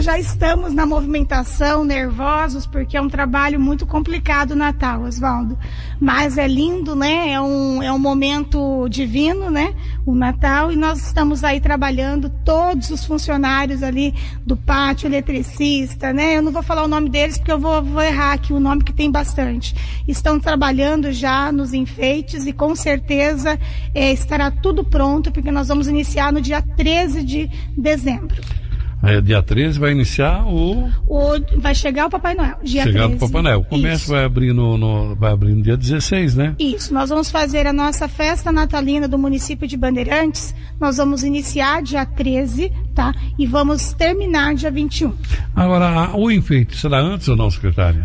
já estamos na movimentação, nervosos, porque é um trabalho muito complicado o Natal, Oswaldo. Mas é lindo, né? É um momento divino, né? O Natal, e nós estamos aí trabalhando, todos os funcionários ali do pátio, eletricista, né? Eu não vou falar o nome deles porque eu vou errar aqui o nome, que tem bastante. Estão trabalhando já nos enfeites e com certeza estará tudo pronto, porque nós vamos iniciar no dia 13 de dezembro. Dia 13 vai iniciar vai chegar o Papai Noel, dia 13. Chegar o Papai Noel. O comércio vai abrir no dia 16, né? Isso, nós vamos fazer a nossa festa natalina do município de Bandeirantes. Nós vamos iniciar dia 13, tá? E vamos terminar dia 21. Agora, o enfeite será antes ou não, secretária?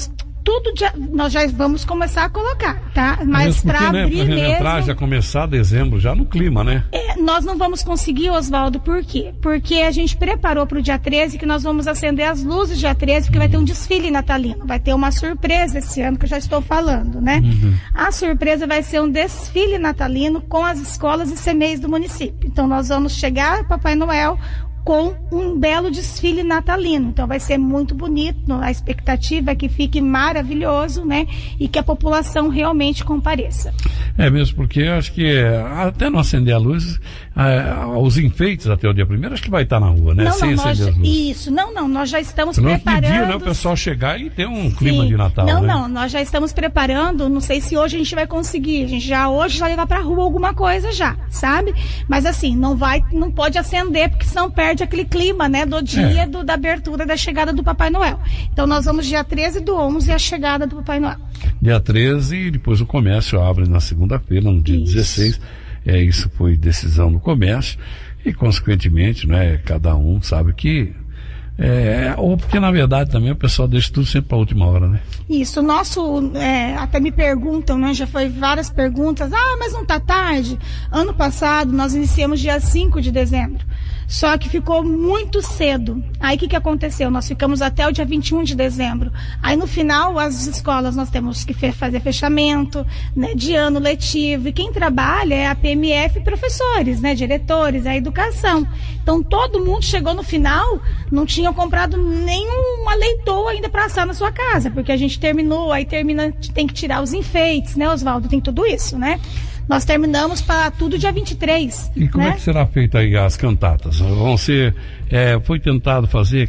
Nós já vamos começar a colocar, tá? Mas para abrir mesmo... entrar, já começar dezembro, já no clima, né? Nós não vamos conseguir, Oswaldo, por quê? Porque a gente preparou para o dia 13 que nós vamos acender as luzes dia 13, porque vai ter um desfile natalino. Vai ter uma surpresa esse ano, que eu já estou falando, né? A surpresa vai ser um desfile natalino com as escolas e CMEs do município. Então nós vamos chegar, Papai Noel, com um belo desfile natalino. Então vai ser muito bonito, a expectativa é que fique maravilhoso, né? E que a população realmente compareça. Mesmo porque eu acho que até não acender a luz, os enfeites até o dia 1º, acho que vai estar na rua, né? Sem acender as luzes. Isso, nós já estamos preparando. Pediu, né, o pessoal chegar e ter um clima de Natal, né? Nós já estamos preparando, não sei se hoje a gente vai conseguir, a gente hoje já levar pra rua alguma coisa já, sabe? Mas assim, não pode acender, porque senão perde aquele clima, né, do dia da abertura, da chegada do Papai Noel. Então nós vamos dia 13/11 a chegada do Papai Noel. Dia 13 e depois o comércio abre na segunda-feira, no dia 16. Isso foi decisão do comércio e, consequentemente, né, cada um sabe que ou porque na verdade também o pessoal deixa tudo sempre para a última hora, né? Isso, até me perguntam, né? Já foi várias perguntas, mas não tá tarde? Ano passado nós iniciamos dia 5 de dezembro, só que ficou muito cedo. Aí o que aconteceu? Nós ficamos até o dia 21 de dezembro. Aí no final, as escolas, nós temos que fazer fechamento, né, de ano letivo, e quem trabalha é a PMF e professores, né, diretores, a educação. Então todo mundo chegou no final, não tinha comprado nenhuma leitoa ainda para assar na sua casa, porque a gente terminou, tem que tirar os enfeites, né, Oswaldo? Tem tudo isso, né? Nós terminamos para tudo dia 23. E como é que será feita aí as cantatas? Vão ser, foi tentado fazer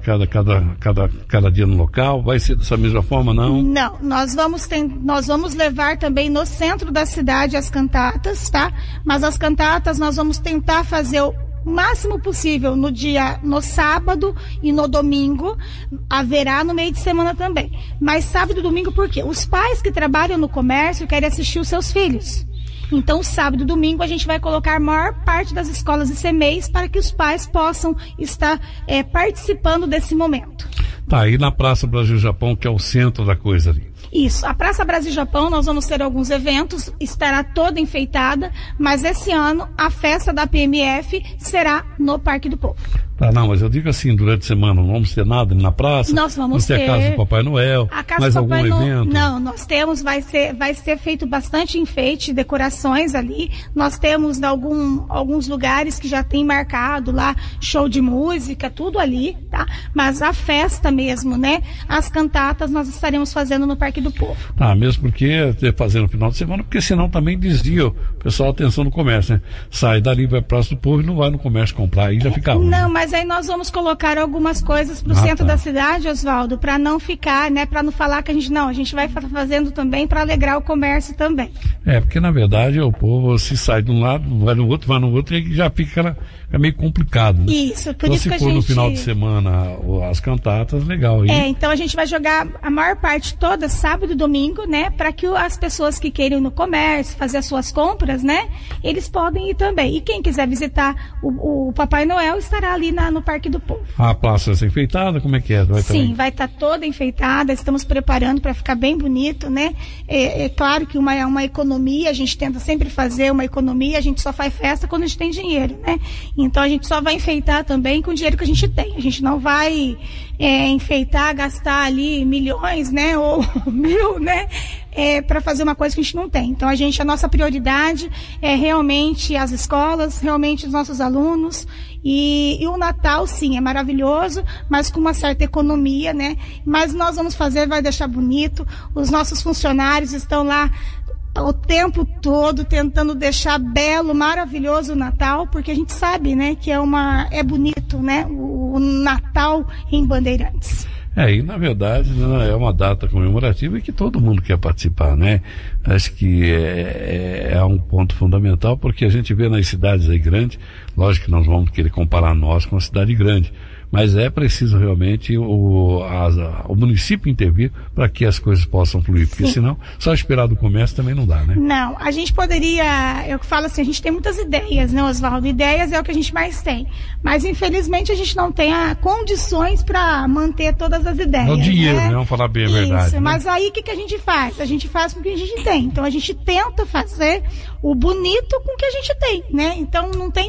cada dia no local? Vai ser dessa mesma forma, não? Não, nós vamos levar também no centro da cidade as cantatas, tá? Mas as cantatas nós vamos tentar fazer o máximo possível no sábado e no domingo. Haverá no meio de semana também. Mas sábado e domingo por quê? Os pais que trabalham no comércio querem assistir os seus filhos. Então, sábado e domingo a gente vai colocar a maior parte das escolas e CMEs para que os pais possam estar participando desse momento. Tá, e na Praça Brasil-Japão, que é o centro da coisa ali? Isso, a Praça Brasil-Japão nós vamos ter alguns eventos, estará toda enfeitada, mas esse ano a festa da PMF será no Parque do Povo. Tá, não, mas eu digo assim, durante a semana não vamos ter nada na praça? Nós vamos ter. A casa do Papai Noel, mais algum evento? Não, nós temos, vai ser feito bastante enfeite, decorações ali. Nós temos alguns lugares que já tem marcado lá, show de música, tudo ali, tá? Mas a festa mesmo, né? As cantatas nós estaremos fazendo no Parque do Povo. Ah, mesmo porque fazer no final de semana, porque senão também desvia o pessoal a atenção no comércio, né? Sai dali, vai para a Praça do Povo e não vai no comércio comprar, aí já fica ruim. Não, mas aí nós vamos colocar algumas coisas pro centro da cidade, Oswaldo, para não ficar, né, para não falar que a gente vai fazendo também para alegrar o comércio também. Porque na verdade o povo se sai de um lado, vai no outro e já fica meio complicado, né? Isso, por então, isso que a gente... se for no final de semana as cantatas, legal. Aí. Então a gente vai jogar a maior parte toda sábado e domingo, né, para que as pessoas que queiram ir no comércio, fazer as suas compras, né, eles podem ir também. E quem quiser visitar o Papai Noel estará ali no Parque do Povo. A praça vai ser enfeitada? Como é que é? Sim, vai estar toda enfeitada, estamos preparando para ficar bem bonito, né? É claro que uma economia, a gente tenta sempre fazer uma economia, a gente só faz festa quando a gente tem dinheiro, né? Então a gente só vai enfeitar também com o dinheiro que a gente tem. A gente não vai enfeitar, gastar ali milhões, né? Ou 1.000, né? para fazer uma coisa que a gente não tem. Então a nossa prioridade é realmente as escolas, realmente os nossos alunos, e o Natal, sim, é maravilhoso, mas com uma certa economia, né? Mas nós vamos fazer, vai deixar bonito, os nossos funcionários estão lá o tempo todo tentando deixar belo, maravilhoso o Natal, porque a gente sabe, né, que é bonito, né, o Natal em Bandeirantes. E na verdade é uma data comemorativa e que todo mundo quer participar, né? Acho que é um ponto fundamental, porque a gente vê nas cidades aí grandes, lógico que nós vamos querer comparar nós com a cidade grande, mas é preciso realmente o município intervir para que as coisas possam fluir, porque senão só esperar do comércio também não dá, né? Não, a gente poderia, eu falo assim, a gente tem muitas ideias, né, Oswaldo? Ideias é o que a gente mais tem, mas infelizmente a gente não tem condições para manter todas as ideias. É o dinheiro, né? Vamos falar bem a verdade. Isso, né? Mas aí o que a gente faz? A gente faz com o que a gente tem, então a gente tenta fazer o bonito com o que a gente tem, né? Então não tem,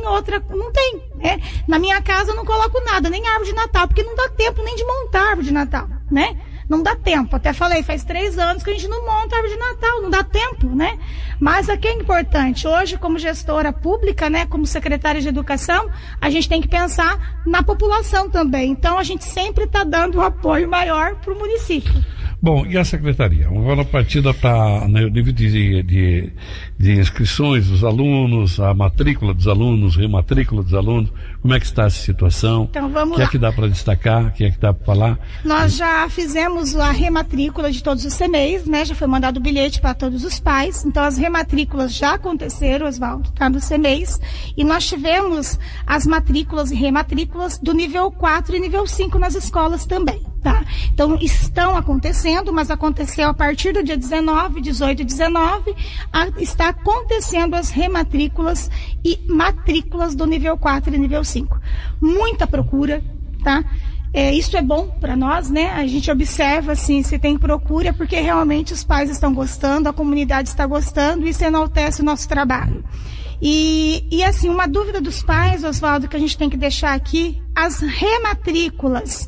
né? Na minha casa eu não coloco nada, nem árvore de Natal, porque não dá tempo nem de montar árvore de Natal, né? Não dá tempo. Até falei, faz 3 anos que a gente não monta árvore de Natal, não dá tempo, né? Mas aqui é importante. Hoje, como gestora pública, né, como secretária de educação, a gente tem que pensar na população também. Então, a gente sempre está dando um apoio maior para o município. Bom, e a secretaria? Agora a partida está no nível de inscrições dos alunos, a matrícula dos alunos, rematrícula dos alunos. Como é que está essa situação? Então vamos lá. O que é que dá para destacar? O que é que dá para falar? Nós já fizemos a rematrícula de todos os CMEs, né? Já foi mandado o bilhete para todos os pais. Então as rematrículas já aconteceram, Oswaldo, tá, nos CMEs. E nós tivemos as matrículas e rematrículas do nível 4 e nível 5 nas escolas também. Tá? Então, estão acontecendo, mas aconteceu a partir do dia 19, 18 e 19, está acontecendo as rematrículas e matrículas do nível 4 e nível 5. Muita procura, tá? Isso é bom para nós, né? A gente observa, assim, se tem procura, porque realmente os pais estão gostando, a comunidade está gostando, e isso enaltece o nosso trabalho. E assim, uma dúvida dos pais, Oswaldo, que a gente tem que deixar aqui, as rematrículas...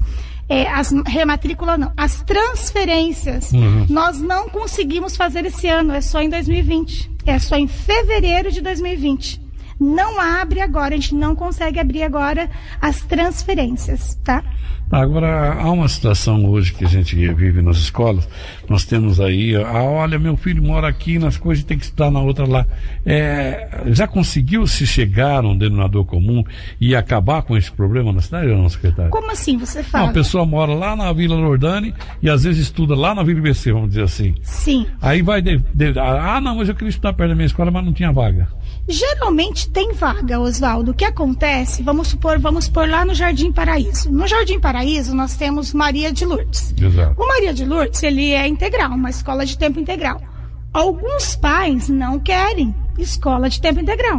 as transferências, nós não conseguimos fazer esse ano, é só em 2020, é só em fevereiro de 2020. Não abre agora, a gente não consegue abrir agora as transferências, tá? Agora, há uma situação hoje que a gente vive nas escolas, nós temos aí, olha, meu filho mora aqui, nas coisas tem que estudar na outra lá. Já conseguiu se chegar a um denominador comum e acabar com esse problema na cidade ou não, secretário? Como assim você fala? A pessoa mora lá na Vila Lordani e às vezes estuda lá na Vila IBC, vamos dizer assim. Sim. Aí vai, não, mas eu queria estudar perto da minha escola, mas não tinha vaga. Geralmente tem vaga, Oswaldo. O que acontece, vamos supor lá no Jardim Paraíso. No Jardim Paraíso nós temos Maria de Lourdes. Exato. O Maria de Lourdes, ele é integral, uma escola de tempo integral. Alguns pais não querem escola de tempo integral.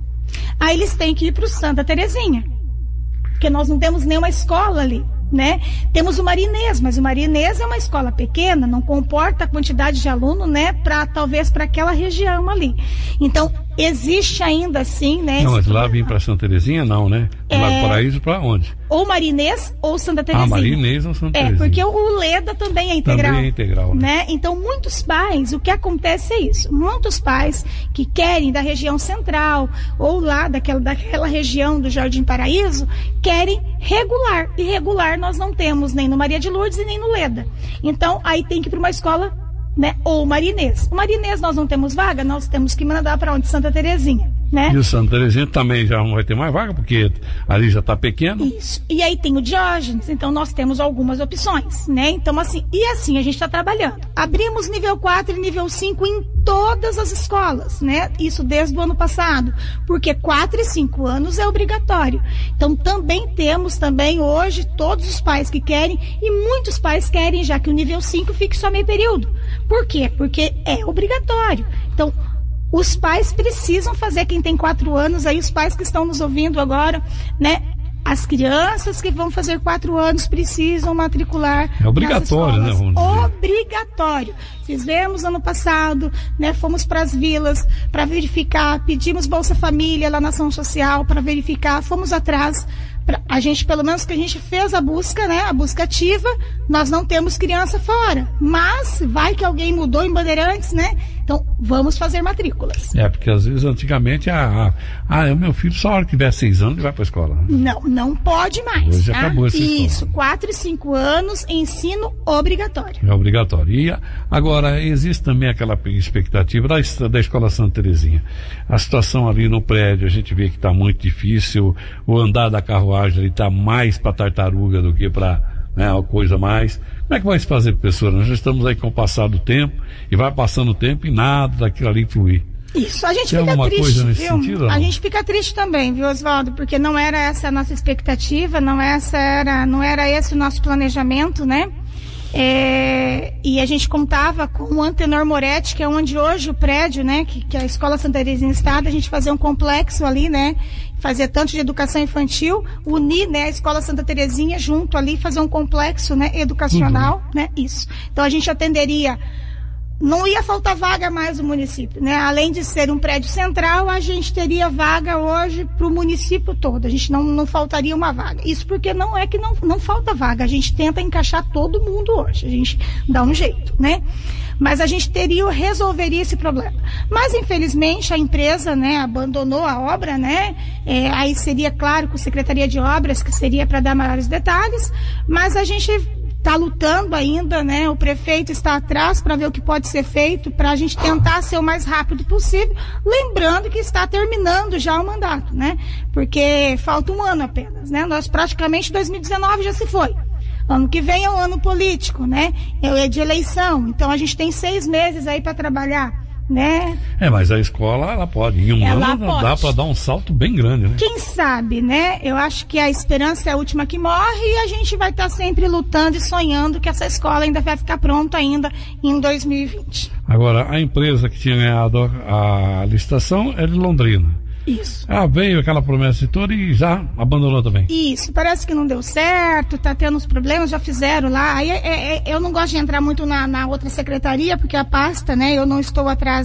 Aí eles têm que ir para o Santa Terezinha, porque nós não temos nenhuma escola ali, né? Temos o Marinês, mas o Marinês é uma escola pequena, não comporta a quantidade de aluno, né? Talvez para aquela região ali. Então, existe ainda assim, né? Não, mas lá vir para Santa Terezinha não, né? Lá do Paraíso para onde? Ou Marinês ou Santa Terezinha. Marinês ou Santa Terezinha. Porque o Leda também é integral. Também é integral, né? Então, muitos pais, o que acontece é isso. Muitos pais que querem da região central ou lá daquela região do Jardim Paraíso, querem regular. E regular nós não temos nem no Maria de Lourdes e nem no Leda. Então, aí tem que ir para uma escola, né? Ou Marinês. O Marinês nós não temos vaga, nós temos que mandar para onde? Santa Terezinha, né? E o Santa Terezinha também já não vai ter mais vaga, porque ali já está pequeno. Isso. E aí tem o Diógenes, então nós temos algumas opções, né? Então assim a gente está trabalhando. Abrimos nível 4 e nível 5 em todas as escolas, né? Isso desde o ano passado, porque 4 e 5 anos é obrigatório. Então também temos hoje todos os pais que querem, e muitos pais querem já que o nível 5 fique só meio período. Por quê? Porque é obrigatório. Então, os pais precisam fazer, quem tem 4 anos, aí os pais que estão nos ouvindo agora, né? As crianças que vão fazer 4 anos precisam matricular. É obrigatório, né? Vamos dizer. Obrigatório. Fizemos ano passado, né? Fomos para as vilas para verificar, pedimos Bolsa Família lá na ação social para verificar, fomos atrás A gente, pelo menos que a gente fez a busca, né? A busca ativa, nós não temos criança fora. Mas vai que alguém mudou em Bandeirantes, né? Então, vamos fazer matrículas. Porque às vezes, antigamente, o meu filho só a hora que tiver 6 anos ele vai para a escola. Não pode mais. Hoje acabou essa escola. Isso, 4 e 5 anos, ensino obrigatório. É obrigatório. E agora, existe também aquela expectativa da Escola Santa Terezinha. A situação ali no prédio, a gente vê que está muito difícil, o andar da carruagem está mais para tartaruga do que para uma coisa mais. Como é que vai se fazer, professora? Nós já estamos aí com o passar do tempo, e vai passando o tempo e nada daquilo ali fluir. Isso, a gente Tem fica alguma triste, coisa nesse viu? sentido? A gente fica triste também, viu, Oswaldo? Porque não era essa a nossa expectativa, não era esse o nosso planejamento, né? E a gente contava com o Antenor Moretti, que é onde hoje o prédio, né, que a Escola Santa Terezinha está, a gente fazer um complexo ali, né, fazer tanto de educação infantil, unir, né, a Escola Santa Terezinha junto ali, fazer um complexo, né, educacional, né, isso. Então a gente atenderia, não ia faltar vaga mais no município, né? Além de ser um prédio central, a gente teria vaga hoje para o município todo. A gente não faltaria uma vaga. Isso porque não é que não falta vaga. A gente tenta encaixar todo mundo hoje. A gente dá um jeito, né? Mas a gente resolveria esse problema. Mas, infelizmente, a empresa, né, abandonou a obra, né? Aí seria, claro, com a Secretaria de Obras, que seria para dar maiores detalhes, mas a gente está lutando ainda, né? O prefeito está atrás para ver o que pode ser feito para a gente tentar ser o mais rápido possível, lembrando que está terminando já o mandato, né? Porque falta um ano apenas, né? Nós praticamente 2019 já se foi. Ano que vem é um ano político, né? É de eleição, então a gente tem 6 meses aí para trabalhar, né? Mas a escola, ela pode. Em um ano dá para dar um salto bem grande, né? Quem sabe, né? Eu acho que a esperança é a última que morre e a gente vai estar sempre lutando e sonhando que essa escola ainda vai ficar pronta ainda em 2020. Agora, a empresa que tinha ganhado a licitação é de Londrina. Isso. Veio aquela promessa toda e já abandonou também. Isso, parece que não deu certo, tá tendo uns problemas, já fizeram lá. Aí eu não gosto de entrar muito na outra secretaria, porque a pasta, né, eu não estou atrás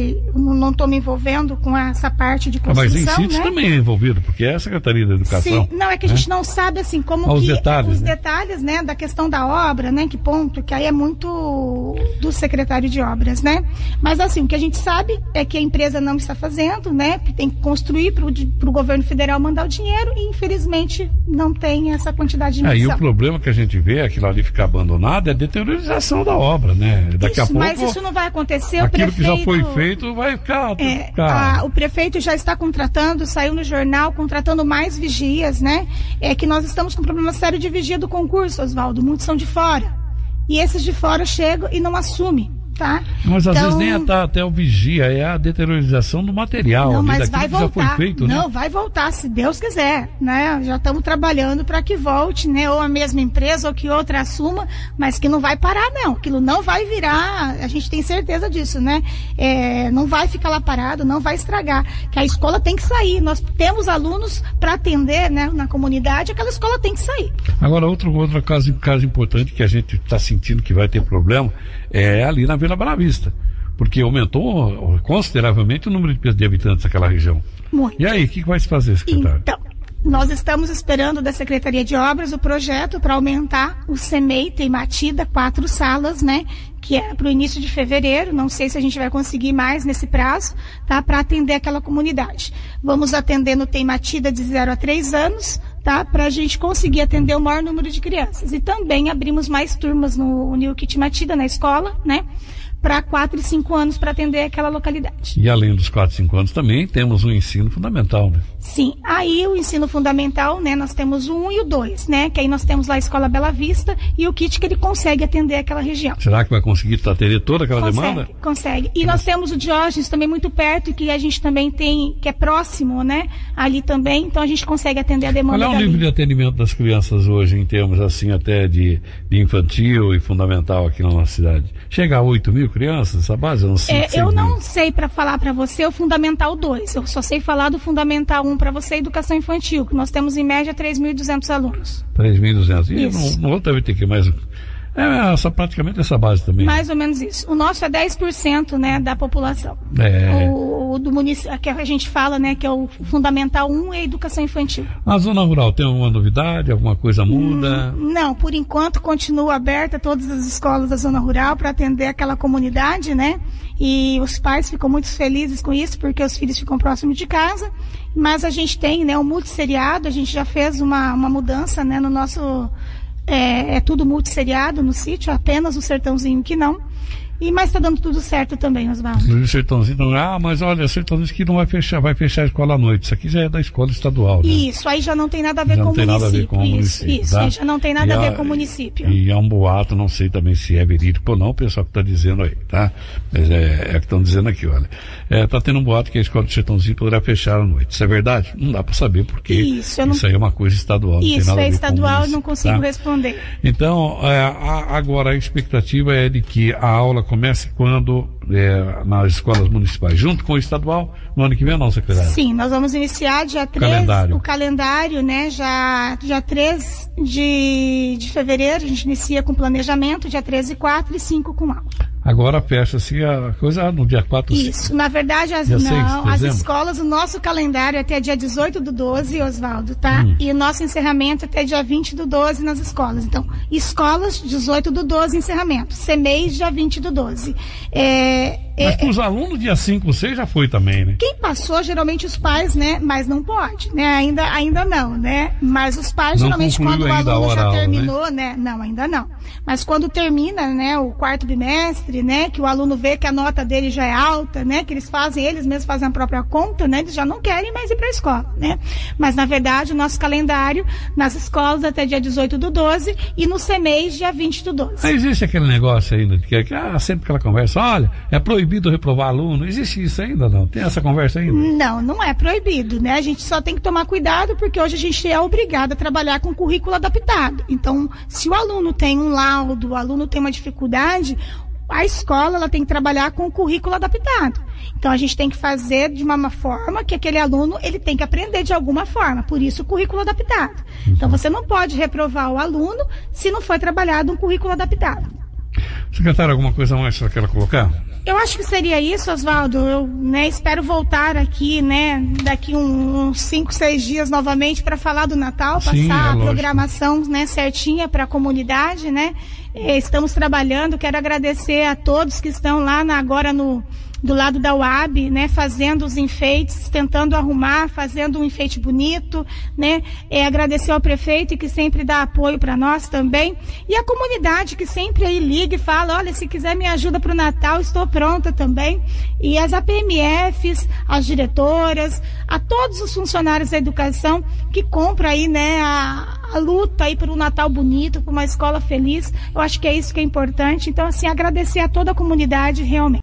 não estou me envolvendo com essa parte de construção, mas em sítios, né, também é envolvido, porque é a Secretaria da Educação. Sim, não, é que a gente não sabe, assim, como os que detalhes, os detalhes, né, da questão da obra, né, que ponto, que aí é muito do secretário de obras, né. Mas, assim, o que a gente sabe é que a empresa não está fazendo, né, tem que construir para o governo federal mandar o dinheiro e, infelizmente, não tem essa quantidade de medição. E o problema que a gente vê, aquilo ali ficar abandonado, é a deteriorização da obra, né? Daqui a pouco, mas isso não vai acontecer. Aquilo que já foi feito vai ficar... O prefeito já está contratando, saiu no jornal, contratando mais vigias, né? É que nós estamos com um problema sério de vigia do concurso, Oswaldo. Muitos são de fora. E esses de fora chegam e não assumem. Tá? Mas às vezes nem até o vigia, é a deteriorização do material. Não, mas vai voltar. Já foi feito, não, né? Vai voltar, se Deus quiser, né? Já estamos trabalhando para que volte, né? Ou a mesma empresa ou que outra assuma, mas que não vai parar, não. Aquilo não vai virar, a gente tem certeza disso, né? Não vai ficar lá parado, não vai estragar. Que a escola tem que sair. Nós temos alunos para atender, né, na comunidade, aquela escola tem que sair. Agora, outro caso importante que a gente está sentindo que vai ter problema é ali na Vila Bela Vista, porque aumentou consideravelmente o número de habitantes daquela região. Muito. E aí, o que vai se fazer, secretário? Então, nós estamos esperando da Secretaria de Obras o projeto para aumentar o CEMEI Teimatida, 4 salas, né? Que é para o início de fevereiro, não sei se a gente vai conseguir mais nesse prazo, tá? Para atender aquela comunidade. Vamos atender no Teimatida de 0 a 3 anos, tá? Para a gente conseguir atender o maior número de crianças. E também abrimos mais turmas no Nilkit Matida, na escola, né? Para 4 e 5 anos para atender aquela localidade. E além dos 4 e 5 anos também temos o ensino fundamental, né? Sim, aí o ensino fundamental, né, nós temos o 1 e o 2, né, que aí nós temos lá a Escola Bela Vista e o kit que ele consegue atender aquela região. Será que vai conseguir atender toda aquela demanda? Consegue. E nós temos o Diógenes também muito perto, que a gente também tem, que é próximo, né, ali também, então a gente consegue atender a demanda. Qual é o nível de atendimento das crianças hoje, em termos assim, até de infantil e fundamental aqui na nossa cidade? Chega a 8 mil crianças, essa base? Eu não sei para falar para você o Fundamental 2, eu só sei falar do Fundamental 1 para você, Educação Infantil, que nós temos em média 3.200 alunos. 3.200. E não deve ter que mais Praticamente essa base também. Mais ou menos isso. O nosso é 10%, né, da população. O do município, que a gente fala, né, que é o Fundamental 1 e a educação infantil. A zona rural tem alguma novidade? Alguma coisa muda? Não, por enquanto continua aberta todas as escolas da zona rural para atender aquela comunidade, né? E os pais ficam muito felizes com isso, porque os filhos ficam próximos de casa. Mas a gente tem, né, o multisseriado, a gente já fez uma mudança, né, no nosso... É tudo multisseriado no sítio, apenas o Sertãozinho que não. Mas está dando tudo certo também, Osvaldo. O Sertãozinho, mas olha, o Sertãozinho que não vai fechar a escola à noite. Isso aqui já é da escola estadual, né? Isso, aí já não tem nada a ver com o município. Isso, aí já não tem nada a ver com o município. E é um boato, não sei também se é verídico ou não, o pessoal que está dizendo aí, tá? Mas é que estão dizendo aqui, olha. Tá tendo um boato que a escola do Sertãozinho poderá fechar à noite. Isso é verdade? Não dá para saber, porque isso aí é uma coisa estadual. Não tem nada a ver estadual, não consigo responder. Então, agora a expectativa é de que a aula comece quando nas escolas municipais, junto com o estadual, no ano que vem, não, secretário? Sim, nós vamos iniciar dia 3, o calendário, né, dia 3 de fevereiro, a gente inicia com planejamento, dia 13, 4 e 5 com aula. Agora fecha-se a coisa no dia 4. Isso, na verdade, as escolas, o nosso calendário é até dia 18 do 12, Osvaldo, tá? E o nosso encerramento é até dia 20 do 12 nas escolas. Então, escolas, 18 do 12, encerramento. CEMEIS, dia 20 do 12. Mas para os alunos, dia 5, 6 já foi também, né? Quem passou, geralmente os pais, né? Mas não pode, né? Ainda não, né? Mas os pais, não geralmente, quando o aluno já terminou, né? Não, ainda não. Mas quando termina, né, o quarto bimestre, né, que o aluno vê que a nota dele já é alta, né, que eles mesmos fazem a própria conta, né, eles já não querem mais ir para a escola, né. Mas, na verdade, o nosso calendário nas escolas até dia 18 do 12 e no CEMEIS dia 20 do 12. Existe aquele negócio ainda, que sempre aquela conversa, olha, é proibido reprovar aluno, existe isso ainda não? Tem essa conversa ainda? Não é proibido, né, a gente só tem que tomar cuidado porque hoje a gente é obrigado a trabalhar com currículo adaptado. Então, se o aluno tem um laudo, o aluno tem uma dificuldade, a escola ela tem que trabalhar com o currículo adaptado. Então a gente tem que fazer de uma forma que aquele aluno ele tem que aprender de alguma forma, por isso o currículo adaptado. Então você não pode reprovar o aluno se não foi trabalhado um currículo adaptado. Secretário, alguma coisa mais que você quer colocar? Eu acho que seria isso, Osvaldo. Eu, né, espero voltar aqui, né, daqui uns 5, 6 dias novamente para falar do Natal, passar a programação, né, certinha para a comunidade, né. Estamos trabalhando, quero agradecer a todos que estão lá agora do lado da UAB, né, fazendo os enfeites, tentando arrumar, fazendo um enfeite bonito, né, agradecer ao prefeito que sempre dá apoio para nós também, e a comunidade que sempre aí liga e fala, olha, se quiser me ajuda para o Natal, estou pronta também, e as APMFs, as diretoras, a todos os funcionários da educação que compram aí, né, a luta aí por um Natal bonito, por uma escola feliz, eu acho que é isso que é importante, então assim, agradecer a toda a comunidade realmente.